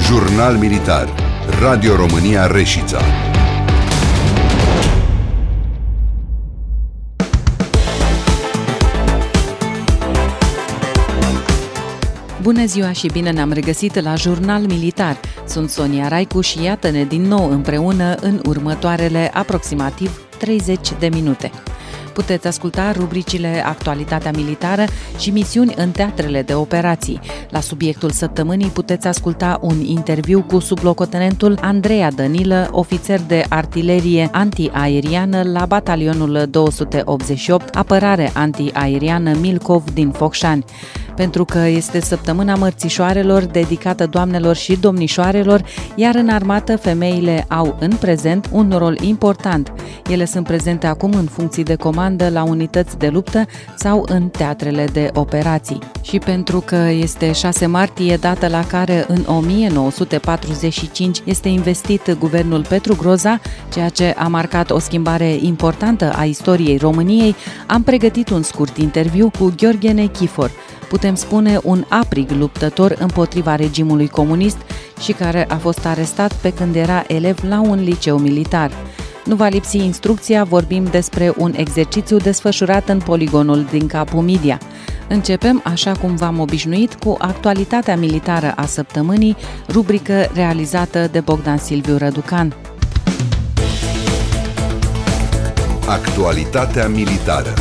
Jurnal Militar, Radio România Reșița. Bună ziua și bine ne-am regăsit la Jurnal Militar. Sunt Sonia Raicu și iată-ne din nou împreună în următoarele aproximativ 30 de minute. Puteți asculta rubricile Actualitatea militară și misiuni în teatrele de operații. La subiectul săptămânii puteți asculta un interviu cu sublocotenentul Andreea Dănilă, ofițer de artilerie antiaeriană la batalionul 288, apărare antiaeriană Milcov din Focșani. Pentru că este săptămâna mărțișoarelor dedicată doamnelor și domnișoarelor, iar în armată femeile au în prezent un rol important. Ele sunt prezente acum în funcții de comandă la unități de luptă sau în teatrele de operații. Și pentru că este 6 martie, dată la care în 1945 este investit guvernul Petru Groza, ceea ce a marcat o schimbare importantă a istoriei României, am pregătit un scurt interviu cu Gheorghe Nechifor, putem spune un aprig luptător împotriva regimului comunist și care a fost arestat pe când era elev la un liceu militar. Nu va lipsi instrucția, vorbim despre un exercițiu desfășurat în poligonul din Capu Midia. Începem, așa cum v-am obișnuit, cu actualitatea militară a săptămânii, rubrică realizată de Bogdan Silviu Răducan. Actualitatea militară.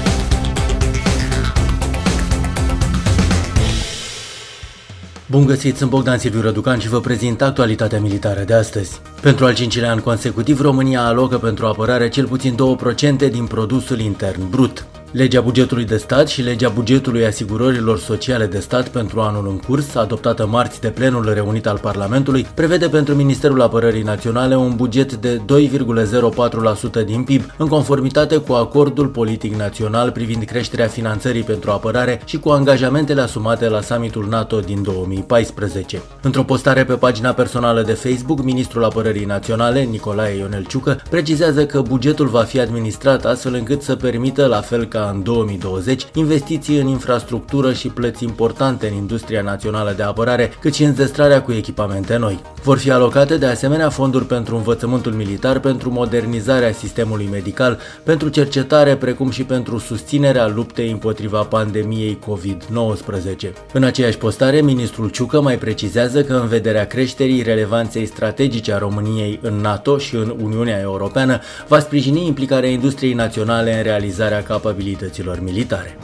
Bun găsit, sunt Bogdan Silviu Răducan și vă prezint actualitatea militară de astăzi. Pentru al 5-lea an consecutiv, România alocă pentru apărare cel puțin 2% din produsul intern brut. Legea bugetului de stat și legea bugetului asigurărilor sociale de stat pentru anul în curs, adoptată marți de plenul reunit al Parlamentului, prevede pentru Ministerul Apărării Naționale un buget de 2,04% din PIB, în conformitate cu acordul politic național privind creșterea finanțării pentru apărare și cu angajamentele asumate la summitul NATO din 2014. Într-o postare pe pagina personală de Facebook, Ministrul Apărării Naționale, Nicolae Ionel Ciucă, precizează că bugetul va fi administrat astfel încât să permită, la fel ca în 2020, investiții în infrastructură și plăți importante în industria națională de apărare, cât și înzestrarea cu echipamente noi. Vor fi alocate de asemenea fonduri pentru învățământul militar, pentru modernizarea sistemului medical, pentru cercetare, precum și pentru susținerea luptei împotriva pandemiei COVID-19. În aceeași postare, ministrul Ciucă mai precizează că în vederea creșterii relevanței strategice a României în NATO și în Uniunea Europeană, va sprijini implicarea industriei naționale în realizarea capabilităților militare.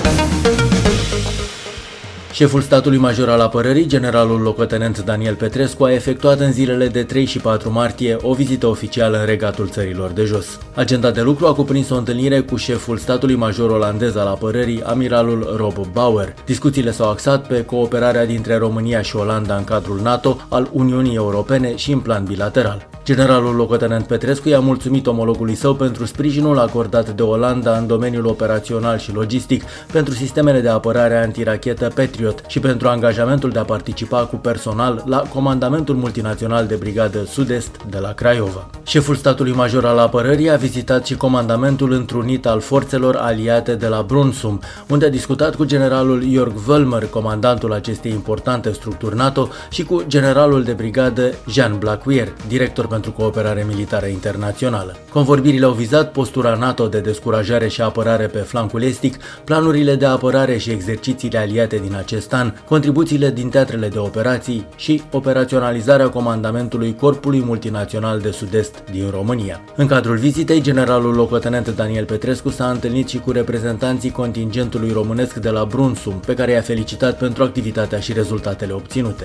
Șeful statului major al apărării, generalul locotenent Daniel Petrescu, a efectuat în zilele de 3 și 4 martie o vizită oficială în Regatul Țărilor de Jos. Agenda de lucru a cuprins o întâlnire cu șeful statului major olandez al apărării, amiralul Rob Bauer. Discuțiile s-au axat pe cooperarea dintre România și Olanda în cadrul NATO, al Uniunii Europene și în plan bilateral. Generalul locotenent Petrescu i-a mulțumit omologului său pentru sprijinul acordat de Olanda în domeniul operațional și logistic pentru sistemele de apărare antirachetă Patriot și pentru angajamentul de a participa cu personal la Comandamentul Multinațional de Brigadă Sud-Est de la Craiova. Șeful statului major al apărării a vizitat și comandamentul întrunit al forțelor aliate de la Brunsum, unde a discutat cu generalul Jörg Völmer, comandantul acestei importante structuri NATO, și cu generalul de brigadă Jean Blaquier, director pentru cooperare militară internațională. Convorbirile au vizat postura NATO de descurajare și apărare pe flancul estic, planurile de apărare și exercițiile aliate din acest an, contribuțiile din teatrele de operații și operaționalizarea comandamentului Corpului Multinațional de Sud-Est din România. În cadrul vizitei, generalul locotenent Daniel Petrescu s-a întâlnit și cu reprezentanții contingentului românesc de la Brunsum, pe care i-a felicitat pentru activitatea și rezultatele obținute.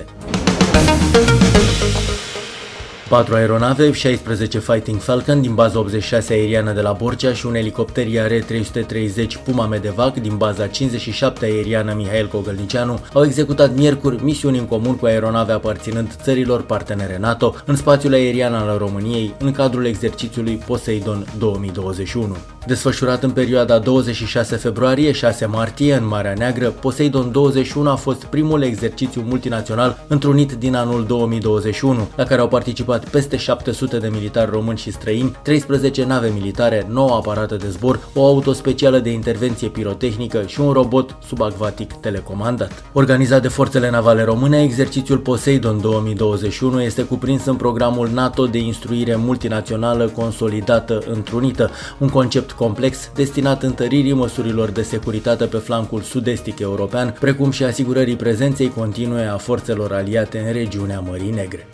4 aeronave F-16 Fighting Falcon din baza 86 aeriană de la Borcea și un elicopter IAR-330 Puma Medevac din baza 57 aeriană Mihail Cogălnicianu au executat miercuri misiuni în comun cu aeronave aparținând țărilor partenere NATO în spațiul aerian al României în cadrul exercițiului Poseidon 2021. Desfășurat în perioada 26 februarie-6 martie în Marea Neagră, Poseidon 21 a fost primul exercițiu multinațional întrunit din anul 2021, la care au participat echipat peste 700 de militari români și străini, 13 nave militare, 9 aparate de zbor, o auto specială de intervenție pirotehnică și un robot subacvatic telecomandat. Organizat de forțele navale române, exercițiul Poseidon 2021 este cuprins în programul NATO de instruire multinațională consolidată întrunită, un concept complex destinat întăririi măsurilor de securitate pe flancul sud-estic european, precum și asigurării prezenței continue a forțelor aliate în regiunea Mării Negre.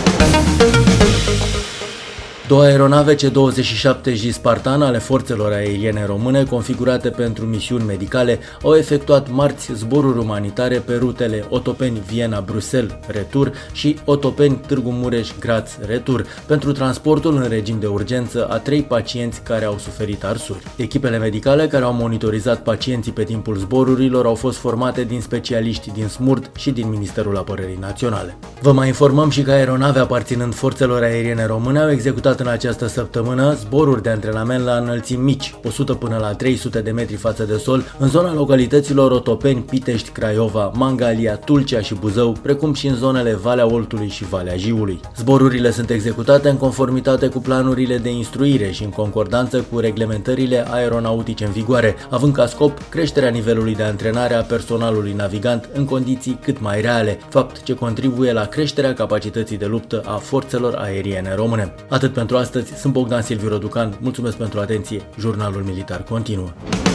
Două aeronave C-27J Spartan ale forțelor aeriene române, configurate pentru misiuni medicale, au efectuat marți zboruri umanitare pe rutele Otopeni-Viena-Bruxelles retur și Otopeni-Târgu Mureș-Graz retur, pentru transportul în regim de urgență a 3 pacienți care au suferit arsuri. Echipele medicale care au monitorizat pacienții pe timpul zborurilor au fost formate din specialiști din SMURD și din Ministerul Apărării Naționale. Vă mai informăm și că aeronave aparținând forțelor aeriene române au executat în această săptămână zboruri de antrenament la înălțimi mici, 100 până la 300 de metri față de sol, în zona localităților Otopeni, Pitești, Craiova, Mangalia, Tulcea și Buzău, precum și în zonele Valea Oltului și Valea Jiului. Zborurile sunt executate în conformitate cu planurile de instruire și în concordanță cu reglementările aeronautice în vigoare, având ca scop creșterea nivelului de antrenare a personalului navigant în condiții cât mai reale, fapt ce contribuie la creșterea capacității de luptă a forțelor aeriene române. Atât pentru astăzi, sunt Bogdan Silviu Răducan, mulțumesc pentru atenție, Jurnalul Militar continuă.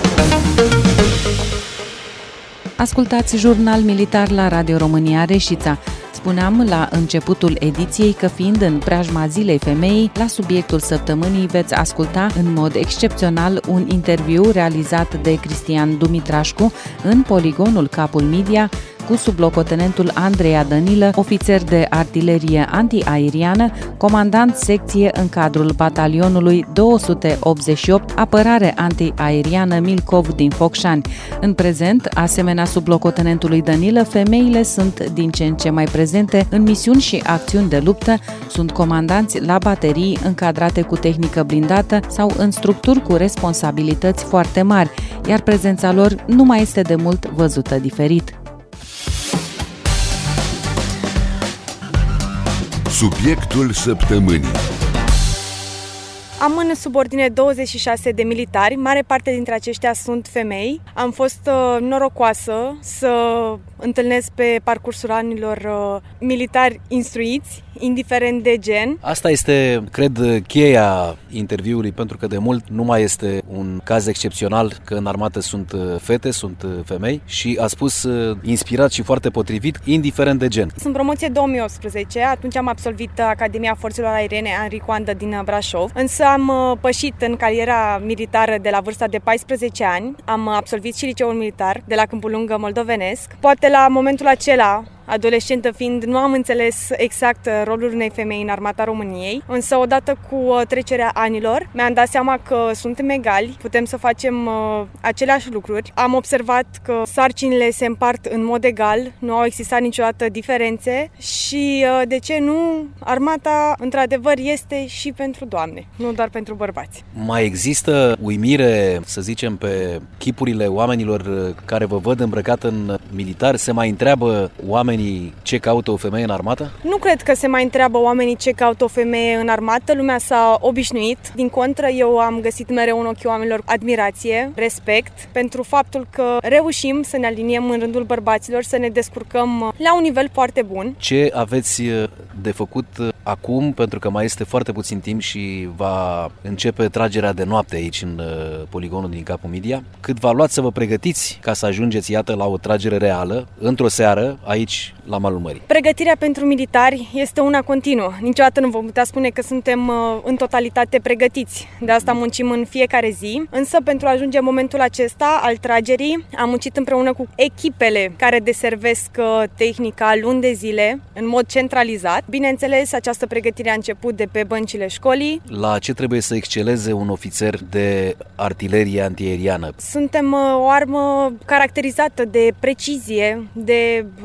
Ascultați Jurnal Militar la Radio România Reșița. Spuneam la începutul ediției că, fiind în preajma Zilei Femeii, la subiectul săptămânii veți asculta în mod excepțional un interviu realizat de Cristian Dumitrașcu în poligonul Capul Media cu sublocotenentul Andreea Dănilă, ofițer de artilerie antiaeriană, comandant secție în cadrul batalionului 288 Apărare antiaeriană Milcov din Focșani. În prezent, asemenea sublocotenentului Dănilă, femeile sunt din ce în ce mai prezente în misiuni și acțiuni de luptă, sunt comandanți la baterii încadrate cu tehnică blindată sau în structuri cu responsabilități foarte mari, iar prezența lor nu mai este de mult văzută diferit. Subiectul săptămânii. Am în subordine 26 de militari, mare parte dintre aceștia sunt femei. Am fost norocoasă să întâlnesc pe parcursul anilor militari instruiți, indiferent de gen. Asta este, cred, cheia interviului, pentru că de mult nu mai este un caz excepțional că în armată sunt fete, sunt femei și a spus inspirat și foarte potrivit, indiferent de gen. Sunt promoție 2018, atunci am absolvit Academia Forțelor Aeriene Henri Coandă din Brașov, însă am pășit în cariera militară de la vârsta de 14 ani, am absolvit și liceul militar de la Câmpul Lungă moldovenesc. Poate la momentul acela, adolescentă fiind, nu am înțeles exact rolul unei femei în armata României, însă odată cu trecerea anilor mi-am dat seama că suntem egali, putem să facem aceleași lucruri. Am observat că sarcinile se împart în mod egal, nu au existat niciodată diferențe și, de ce nu, armata într-adevăr este și pentru doamne, nu doar pentru bărbați. Mai există uimire, să zicem, pe chipurile oamenilor care vă văd îmbrăcat în militar? Se mai întreabă oamenii ce caută o femeie în armată? Nu cred că se mai întreabă oamenii ce caută o femeie în armată, lumea s-a obișnuit. Din contră, eu am găsit mereu în ochii oamenilor admirație, respect, pentru faptul că reușim să ne aliniem în rândul bărbaților, să ne descurcăm la un nivel foarte bun. Ce aveți de făcut acum, pentru că mai este foarte puțin timp și va începe tragerea de noapte aici în poligonul din Capul Media? Cât v-a luat să vă pregătiți ca să ajungeți, iată, la o tragere reală, într-o seară, aici, la malul mării? Pregătirea pentru militari este una continuă. Niciodată nu vom putea spune că suntem în totalitate pregătiți. De asta muncim în fiecare zi, însă pentru a ajunge în momentul acesta al tragerii, am muncit împreună cu echipele care deservesc tehnica luni de zile, în mod centralizat. Bineînțeles, această pregătire a început de pe băncile școlii. La ce trebuie să exceleze un ofițer de artilerie antiaeriană? Suntem o armă caracterizată de precizie, de rapiditate,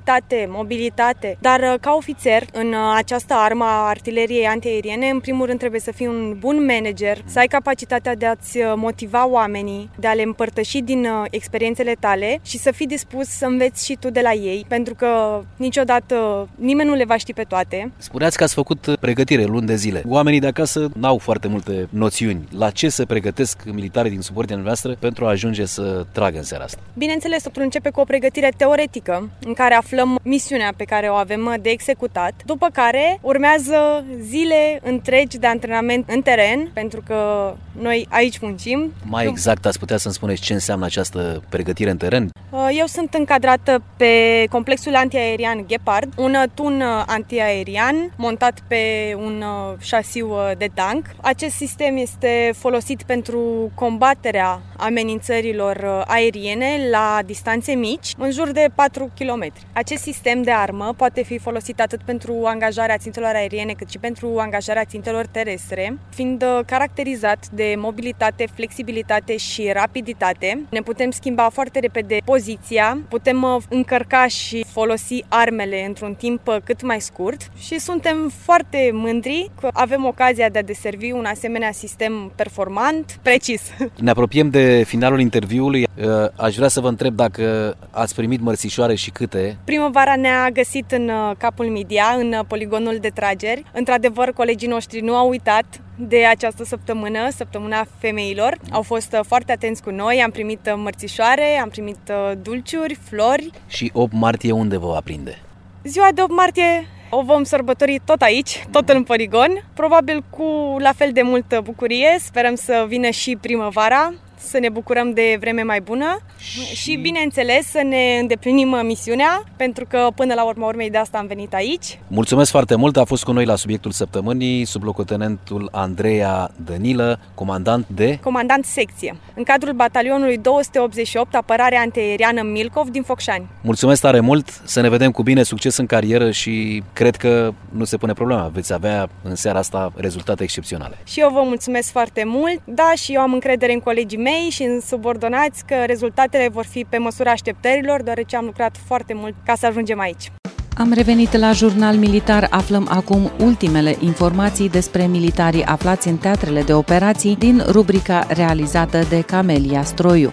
flexibilitate, mobilitate, dar ca ofițer în această armă a artileriei antiaeriene, în primul rând trebuie să fii un bun manager, să ai capacitatea de a-ți motiva oamenii, de a le împărtăși din experiențele tale și să fii dispus să înveți și tu de la ei, pentru că niciodată nimeni nu le va ști pe toate. Spuneați că ați făcut pregătire luni de zile. Oamenii de acasă n-au foarte multe noțiuni. La ce se pregătesc militarii din subordinea noastră pentru a ajunge să tragă în seara asta? Bineînțeles, totul începe cu o pregătire teoretică, în care aflăm misiunea pe care o avem de executat, după care urmează zile întregi de antrenament în teren, pentru că noi aici muncim. Mai exact, ați putea să-mi spuneți ce înseamnă această pregătire în teren? Eu sunt încadrată pe complexul antiaerian Gepard, un tun antiaerian montat pe un șasiu de tank. Acest sistem este folosit pentru combaterea amenințărilor aeriene la distanțe mici, în jur de 4 km. Acest sistem de armă poate fi folosit atât pentru angajarea țintelor aeriene, cât și pentru angajarea țintelor terestre, fiind caracterizat de mobilitate, flexibilitate și rapiditate. Ne putem schimba foarte repede poziția, putem încărca și folosi armele într-un timp cât mai scurt și suntem foarte mândri că avem ocazia de a deservi un asemenea sistem performant, precis. Ne apropiem de finalul interviului. Aș vrea să vă întreb dacă ați primit mărțișoare și câte. Primăvara ne-a găsit în capul Midia, în poligonul de trageri. Într-adevăr, colegii noștri nu au uitat de această săptămână, săptămâna femeilor. Au fost foarte atenți cu noi, am primit mărțișoare, am primit dulciuri, flori. Și 8 martie unde vă va prinde? Ziua de 8 martie o vom sărbători tot aici, tot în poligon, probabil cu la fel de multă bucurie. Sperăm să vină și primăvara, să ne bucurăm de vreme mai bună și bineînțeles, să ne îndeplinim misiunea, pentru că până la urma urmei de asta am venit aici. Mulțumesc foarte mult, a fost cu noi la subiectul săptămânii sublocotenentul Andreea Dănilă, comandant secție, în cadrul batalionului 288 apărare antiaeriană Milcov din Focșani. Mulțumesc tare mult, să ne vedem cu bine, succes în carieră și cred că nu se pune problema, veți avea în seara asta rezultate excepționale. Și eu vă mulțumesc foarte mult, da, și eu am încredere în colegii mei și în subordonați că rezultatele vor fi pe măsura așteptărilor, deoarece am lucrat foarte mult ca să ajungem aici. Am revenit la Jurnal Militar, aflăm acum ultimele informații despre militarii aflați în teatrele de operații din rubrica realizată de Camelia Stroiu.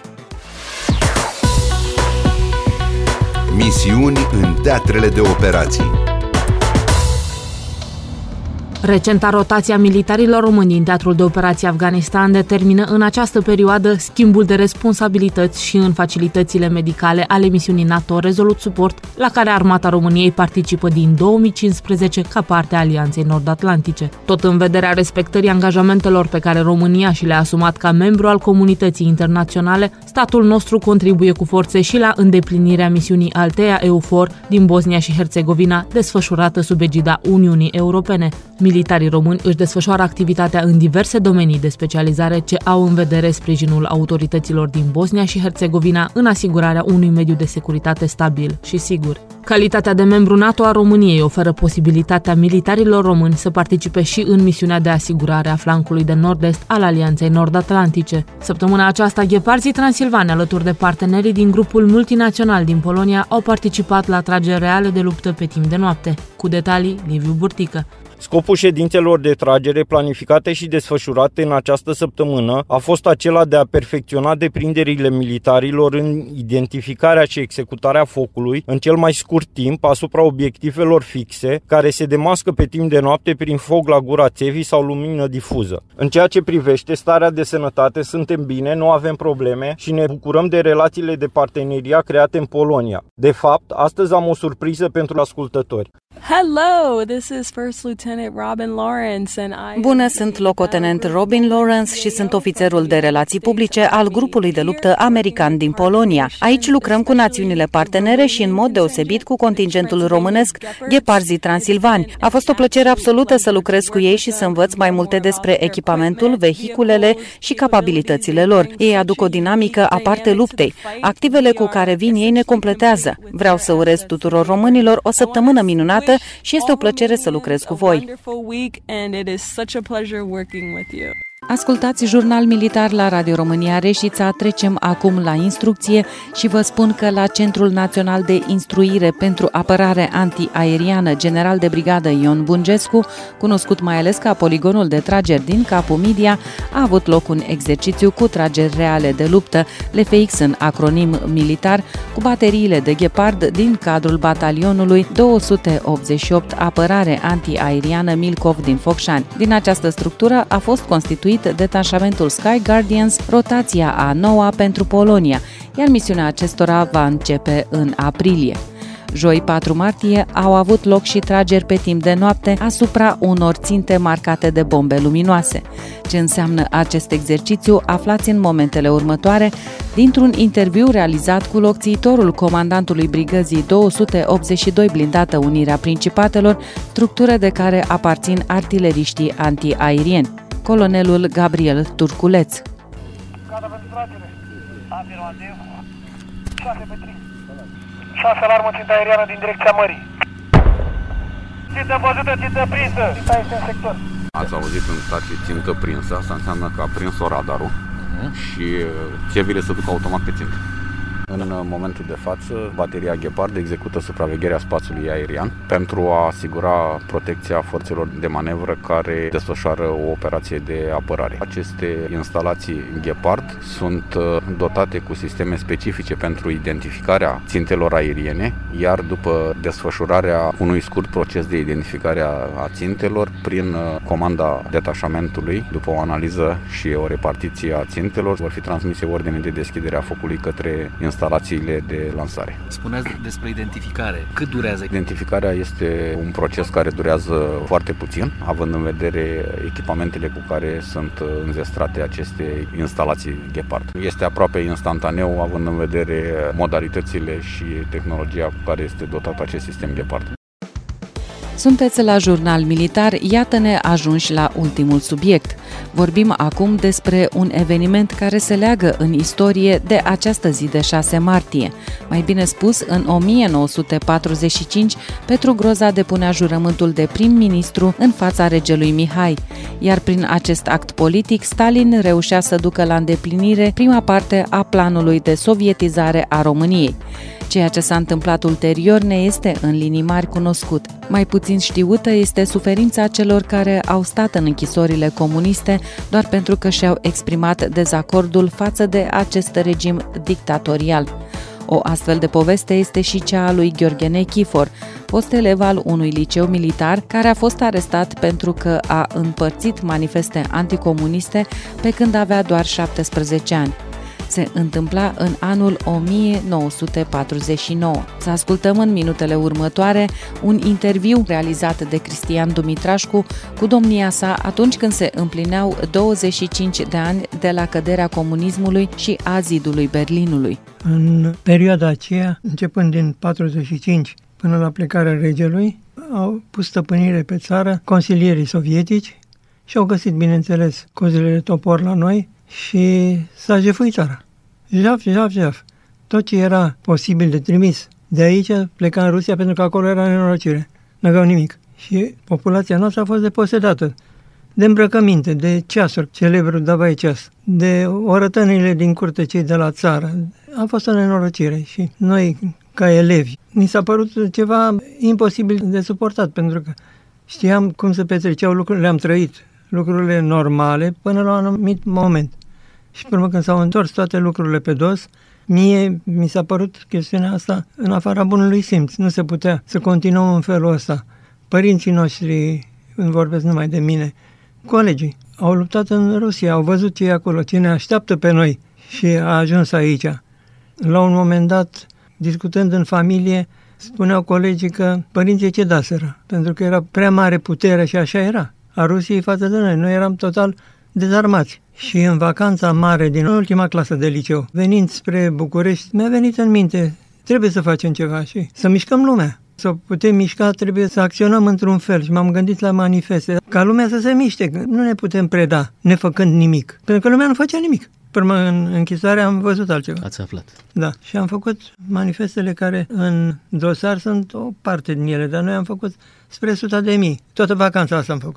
Misiuni în teatrele de operații. Recenta rotație a militarilor români în teatrul de operații Afganistan determină în această perioadă schimbul de responsabilități și în facilitățile medicale ale misiunii NATO Resolute Support, la care Armata României participă din 2015 ca parte a Alianței Nord-Atlantice. Tot în vederea respectării angajamentelor pe care România și le-a asumat ca membru al comunității internaționale, statul nostru contribuie cu forțe și la îndeplinirea misiunii Althea EUFOR din Bosnia și Herțegovina, desfășurată sub egida Uniunii Europene. Militarii români își desfășoară activitatea în diverse domenii de specializare ce au în vedere sprijinul autorităților din Bosnia și Herțegovina în asigurarea unui mediu de securitate stabil și sigur. Calitatea de membru NATO a României oferă posibilitatea militarilor români să participe și în misiunea de asigurare a flancului de nord-est al Alianței Nord-Atlantice. Săptămâna aceasta, Gheparzii Transilvani, alături de partenerii din grupul multinațional din Polonia, au participat la trageri reale de luptă pe timp de noapte. Cu detalii, Liviu Burtică. Scopul ședințelor de tragere planificate și desfășurate în această săptămână a fost acela de a perfecționa deprinderile militarilor în identificarea și executarea focului în cel mai scurt timp asupra obiectivelor fixe, care se demască pe timp de noapte prin foc la gura țevii sau lumină difuză. În ceea ce privește starea de sănătate, suntem bine, nu avem probleme și ne bucurăm de relațiile de parteneriat create în Polonia. De fapt, astăzi am o surpriză pentru ascultători. Hello, this is First Lieutenant Robin Lawrence and I... Bună, sunt locotenent Robin Lawrence și sunt ofițerul de relații publice al grupului de luptă american din Polonia. Aici lucrăm cu națiunile partenere și în mod deosebit cu contingentul românesc Gheparzii Transilvani. A fost o plăcere absolută să lucrez cu ei și să învăț mai multe despre echipamentul, vehiculele și capabilitățile lor. Ei aduc o dinamică aparte luptei. Activele cu care vin ei ne completează. Vreau să urez tuturor românilor o săptămână minunată și este o plăcere să lucrez cu voi. Ascultați Jurnal Militar la Radio România Reșița. Trecem acum la instrucție și vă spun că la Centrul Național de Instruire pentru Apărare Antiaeriană General de Brigadă Ion Bungescu, cunoscut mai ales ca poligonul de trageri din Capul Midia, a avut loc un exercițiu cu trageri reale de luptă, LFX în acronim militar, cu bateriile de Gepard din cadrul batalionului 288 Apărare Antiaeriană Milcov din Focșani. Din această structură a fost constituit detașamentul Sky Guardians, rotația a 9-a pentru Polonia, iar misiunea acestora va începe în aprilie. Joi 4 martie au avut loc și trageri pe timp de noapte asupra unor ținte marcate de bombe luminoase. Ce înseamnă acest exercițiu aflați în momentele următoare dintr-un interviu realizat cu locțiitorul comandantului brigăzii 282 blindată Unirea Principatelor, structură de care aparțin artileriștii antiaerieni. Colonelul Gabriel Turculeț. Gata pentru tragere. Afirmativ. 6 alarmă țintă aeriană din direcția mării. Țintă văzută, țintă prinsă. Ținta este în sector. Ați auzit în stație țintă prinsă, asta înseamnă că a prins-o radarul și țevile se duc automat pe țintă. În momentul de față, bateria Gepard execută supravegherea spațiului aerian pentru a asigura protecția forțelor de manevră care desfășoară o operație de apărare. Aceste instalații Gepard sunt dotate cu sisteme specifice pentru identificarea țintelor aeriene, iar după desfășurarea unui scurt proces de identificare a țintelor prin comanda detașamentului, după o analiză și o repartiție a țintelor, vor fi transmise ordine de deschidere a focului către instalațiile de lansare. Spuneați despre identificare. Cât durează? Identificarea este un proces care durează foarte puțin, având în vedere echipamentele cu care sunt înzestrate aceste instalații Gepard. Este aproape instantaneu, având în vedere modalitățile și tehnologia cu care este dotat acest sistem Gepard. Sunteți la Jurnal Militar, iată-ne ajunși la ultimul subiect. Vorbim acum despre un eveniment care se leagă în istorie de această zi de 6 martie. Mai bine spus, în 1945, Petru Groza depunea jurământul de prim-ministru în fața regelui Mihai, iar prin acest act politic, Stalin reușea să ducă la îndeplinire prima parte a planului de sovietizare a României. Ceea ce s-a întâmplat ulterior ne este în linii mari cunoscut. Mai puțin știută este suferința celor care au stat în închisorile comuniste doar pentru că și-au exprimat dezacordul față de acest regim dictatorial. O astfel de poveste este și cea a lui Gheorghe Nechifor, fost elev al unui liceu militar care a fost arestat pentru că a împărțit manifeste anticomuniste pe când avea doar 17 ani. Se întâmpla în anul 1949. Să ascultăm în minutele următoare un interviu realizat de Cristian Dumitrașcu cu domnia sa atunci când se împlineau 25 de ani de la căderea comunismului și a zidului Berlinului. În perioada aceea, începând din 45 până la plecarea regelui, au pus stăpânire pe țară consilierii sovietici și au găsit, bineînțeles, cozile de topor la noi și s-a jefuit țara. Jaf. Tot ce era posibil de trimis de aici pleca în Rusia pentru că acolo era nenorocire. N-aveau nimic. Și populația noastră a fost deposedată de îmbrăcăminte, de ceasuri, celebrul Davai ceas, de orătănile din curte cei de la țară. A fost o nenorocire și noi, ca elevi, ni s-a părut ceva imposibil de suportat pentru că știam cum se petreceau lucrurile, le-am trăit. Lucrurile normale până la un anumit moment. Și până când s-au întors toate lucrurile pe dos, mie mi s-a părut chestiunea asta în afara bunului simț. Nu se putea să continuăm în felul ăsta. Părinții noștri, când vorbesc numai de mine, colegii, au luptat în Rusia, au văzut ce e acolo, ce ne așteaptă pe noi și a ajuns aici. La un moment dat, discutând în familie, spuneau colegii că părinții cedaseră, pentru că era prea mare putere și așa era. A Rusiei față de noi. Noi eram total dezarmați. Și în vacanța mare din ultima clasă de liceu, venind spre București, mi-a venit în minte, trebuie să facem ceva și să mișcăm lumea. Să putem mișca, trebuie să acționăm într-un fel și m-am gândit la manifeste, ca lumea să se miște, nu ne putem preda nefăcând nimic, pentru că lumea nu făcea nimic. Până în închisoare am văzut altceva. Ați aflat. Da, și am făcut manifestele care în dosar sunt o parte din ele, dar noi am făcut spre 100.000. Toată vacanța asta am făcut.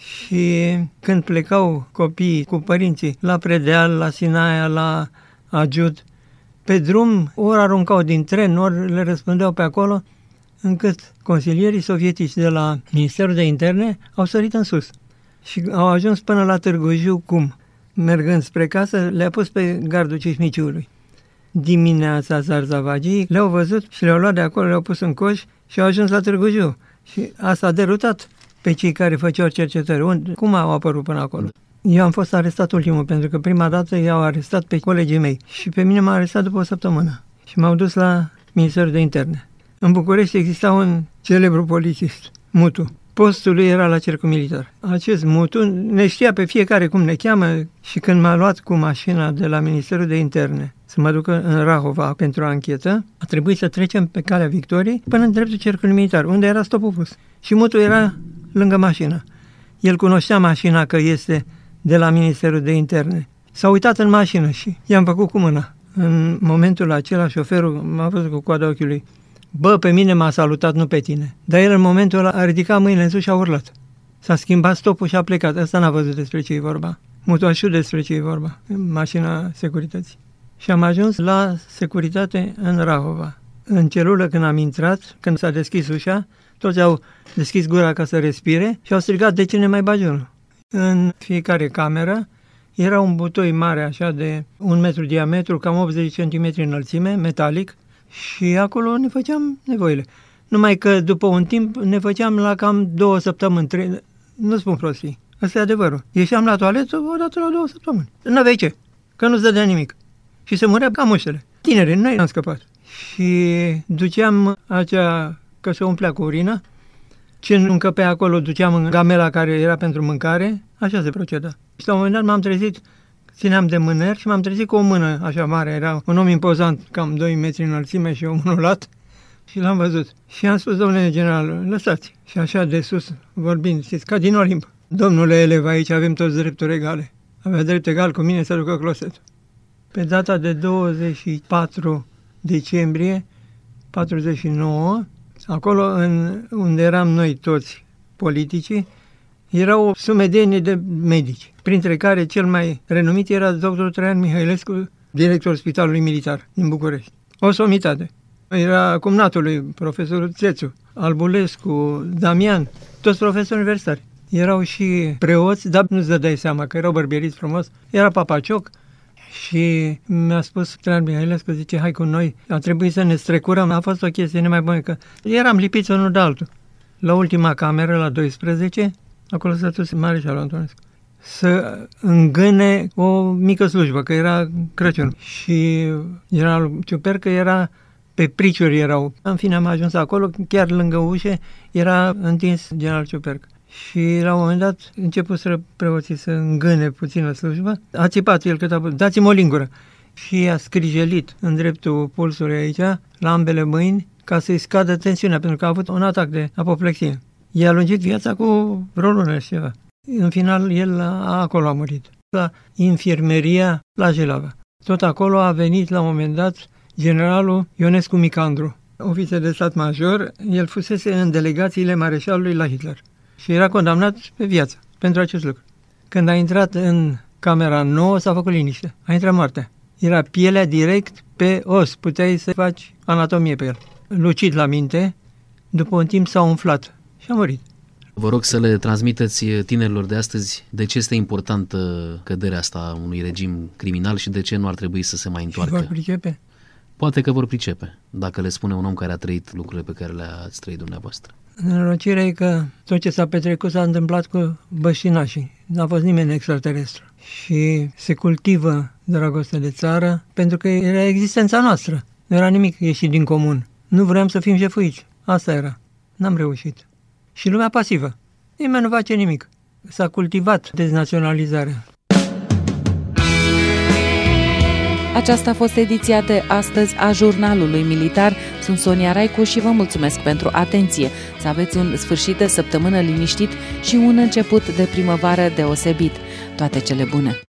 Și când plecau copiii cu părinții la Predeal, la Sinaia, la Agiut, pe drum ori aruncau din tren, ori le răspundeau pe acolo, încât consilierii sovietici de la Ministerul de Interne au sărit în sus și au ajuns până la Târgu Jiu. Cum? Mergând spre casă, le-a pus pe gardul Cismiciului. Dimineața zarzavagii le-au văzut și le-au luat de acolo, le-au pus în coș și au ajuns la Târgu Jiu. Și asta a derutat pe cei care făceau cercetări. Cum au apărut până acolo? Eu am fost arestat ultimul, pentru că prima dată i-au arestat pe colegii mei și pe mine m-au arestat după o săptămână și m-au dus la Ministerul de Interne. În București exista un celebru polițist, Mutu. Postul lui era la Cercul Militar. Acest Mutu ne știa pe fiecare cum ne cheamă și când m-a luat cu mașina de la Ministerul de Interne să mă ducă în Rahova pentru anchetă, a trebuit să trecem pe Calea Victoriei până în dreptul Cercului Militar, unde era stopul pus. Și Mutu era lângă mașină. El cunoștea mașina că este de la Ministerul de Interne. S-a uitat în mașină și i-am făcut cu mâna. În momentul acela, șoferul m-a văzut cu coada ochiului. Bă, pe mine m-a salutat, nu pe tine. Dar el în momentul ăla a ridicat mâinile în sus și a urlat. S-a schimbat stopul și a plecat. Ăsta n-a văzut despre ce e vorba. Mutu a știut despre ce e vorba. În mașina securității. Și am ajuns la securitate în Rahova. În celulă când am intrat, când s-a deschis ușa, toți au deschis gura ca să respire și au strigat, de ce ne mai bagi unul? În fiecare cameră era un butoi mare, așa de 1 metru diametru, cam 80 cm înălțime, metalic, și acolo ne făceam nevoile. Numai că după un timp ne făceam la cam 2 săptămâni, 3, nu spun prostii, asta e adevărul. Ieșeam la toaletă o dată la 2 săptămâni. N-aveai ce, că nu-ți dădea nimic. Și se murea ca muștele. Tineri, noi am scăpat. Și duceam acea, că se umplea cu urină, ce nu încăpea acolo, duceam în gamela care era pentru mâncare, așa se proceda. Și la un moment dat m-am trezit, țineam de mâner și m-am trezit cu o mână așa mare, era un om impozant, cam 2 metri înălțime și omul lat, și l-am văzut. Și am spus, domnule general, lăsați. Și așa de sus, vorbind, știți, ca din Olimp. Domnule elev, aici avem toți drepturi egale. Avea drept egal cu mine să ducă closetul. Pe data de 24 decembrie 49, acolo unde eram noi toți politicii, erau o sumedenie de medici, printre care cel mai renumit era dr. Traian Mihailescu, directorul Spitalului Militar din București. O somitate. Era cumnatul lui profesorul Țețu, Albulescu, Damian, toți profesori universitari. Erau și preoți, dar nu-ți dădeai seama că erau bărbieriți frumos. Era Papacioc și mi-a spus Traian Mihailescu, zice, hai cu noi, a trebuit să ne strecurăm. A fost o chestie nemai bună, că eram lipiți unul de altul. La ultima cameră, la 12, acolo stătuse Mareșalul Antonescu, să îngâne o mică slujbă, că era Crăciun. Și generalul Ciupercă era pe priciuri erau. În fine am ajuns acolo, chiar lângă ușe era întins general Ciupercă. Și la un moment dat începuseră preoții să îngâne puțin la slujbă. A țipat el cât a putut, dați-mi o lingură. Și a scrijelit în dreptul pulsului aici, la ambele mâini, ca să-i scadă tensiunea, pentru că a avut un atac de apoplexie. I-a lungit viața cu vreo lună și ceva. În final, el acolo a murit. La infirmeria la Jelava. Tot acolo a venit la un moment dat generalul Ionescu Micandru, ofițer de stat major. El fusese în delegațiile mareșalului la Hitler și era condamnat pe viață pentru acest lucru. Când a intrat în camera nouă, s-a făcut liniște. A intrat moartea. Era pielea direct pe os. Puteai să faci anatomie pe el. Lucid la minte, după un timp s-a umflat și a murit. Vă rog să le transmiteți tinerilor de astăzi de ce este importantă căderea asta unui regim criminal și de ce nu ar trebui să se mai întoarcă. Și vor pricepe? Poate că vor pricepe, dacă le spune un om care a trăit lucrurile pe care le-ați trăit dumneavoastră. Nenorocirea e că tot ce s-a petrecut s-a întâmplat cu băștinașii. N-a fost nimeni extraterestru. Și se cultivă dragostea de țară pentru că era existența noastră. Nu era nimic ieșit din comun. Nu vreau să fim jefuiți. Asta era. N-am reușit. Și lumea pasivă. Nimeni nu face nimic. S-a cultivat deznaționalizarea. Aceasta a fost ediția de astăzi a Jurnalului Militar. Sunt Sonia Raicu și vă mulțumesc pentru atenție. Să aveți un sfârșit de săptămână liniștit și un început de primăvară deosebit. Toate cele bune!